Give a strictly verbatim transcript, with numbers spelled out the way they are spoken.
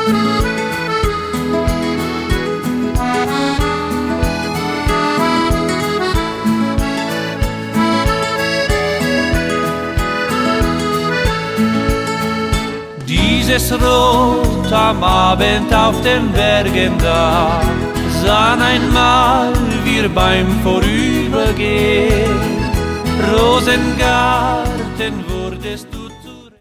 Dieses Rot am Abend auf den Bergen da, sahen einmal wir beim Vorübergehen. Rosengarten wurdest du